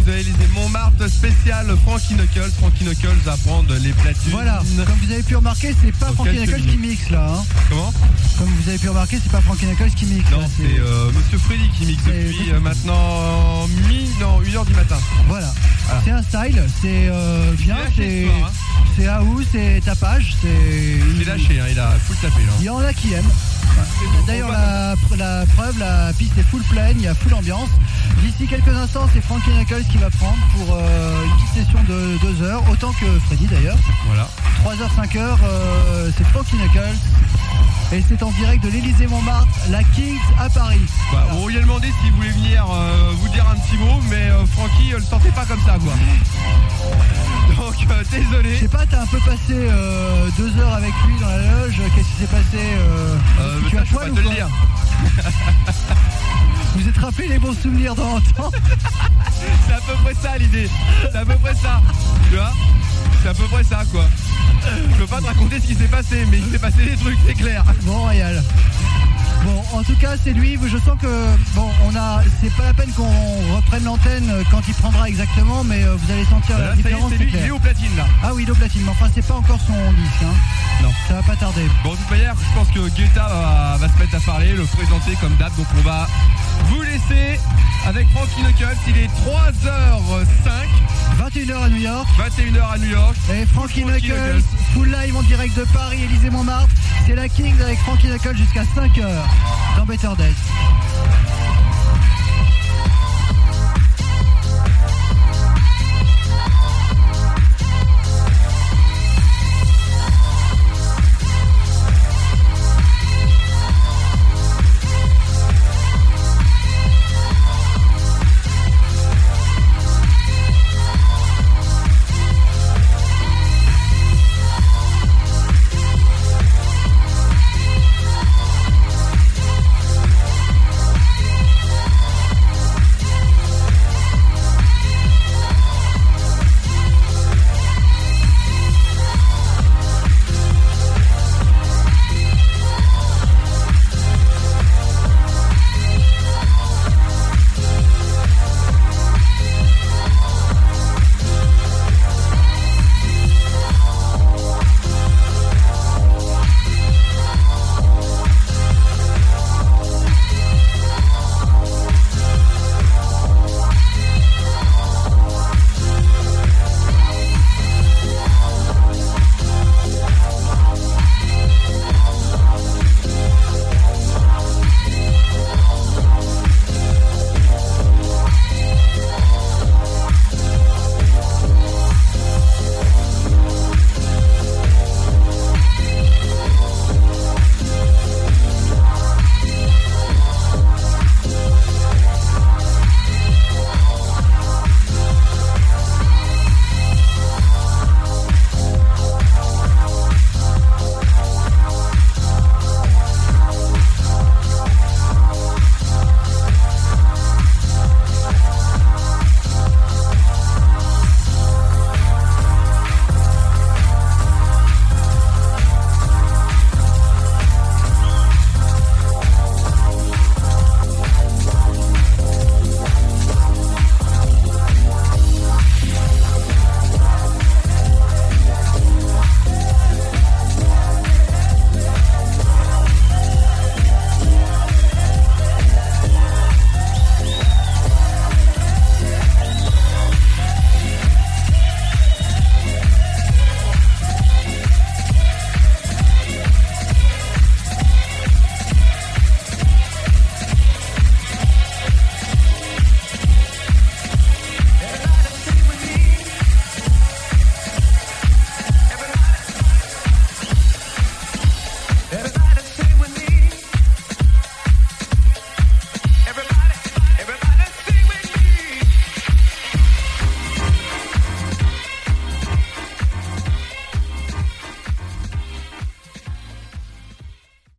de l'Élysée Montmartre spécial Frankie Knuckles. Frankie Knuckles va prendre les platines. Voilà, comme vous avez pu remarquer, c'est pas Frankie Knuckles qui mixe là. Hein. Comment ? Comme vous avez pu remarquer, c'est pas Frankie Knuckles qui mixe. Non, là, c'est Monsieur Freddy qui mixe depuis maintenant 1h du matin. Voilà. C'est un style, c'est bien, c'est Aou, c'est tapage, Il est lâché, hein, il a full tapé là. Il y en a qui aiment. D'ailleurs la preuve, la piste est full pleine, il y a full ambiance. D'ici quelques instants, c'est Frankie Knuckles qui va prendre pour une petite session de 2 heures, autant que Freddy d'ailleurs. Voilà. 3h, 5h, c'est Frankie Knuckles. Et c'est en direct de l'Élysée Montmartre, la Kings à Paris. Voilà. On lui a demandé s'il voulait venir vous dire un petit mot, mais Francky le sentait pas comme ça quoi. Donc désolé. Je sais pas, t'as un peu passé 2 heures avec lui dans la loge. Qu'est-ce qui s'est passé tu as je peux pas te le dire. Vous êtes rappelé les bons souvenirs dans le temps. C'est à peu près ça l'idée. C'est à peu près ça. Tu vois ? C'est à peu près ça quoi. Je peux pas te raconter ce qui s'est passé, mais il s'est passé des trucs, c'est clair. Bon, Royal. Bon, en tout cas, c'est lui. Je sens que c'est pas la peine qu'on reprenne l'antenne quand il prendra exactement, mais vous allez sentir la différence. C'est lui, il est au platine là. Ah oui, il est au platine, mais enfin, c'est pas encore son disque. Hein. Non, ça va pas tarder. Bon, de toute manière, je pense que Guetta va se mettre à parler, le présenter comme d'hab, donc on va vous laisser avec Frankie Knuckles. Il est 3h05. 21h à New York. 21h à New York. Et Frankie Knuckles, full live en direct de Paris, Élysée Montmartre. C'est la Kings avec Frankie Knuckles jusqu'à 5h dans Better Days.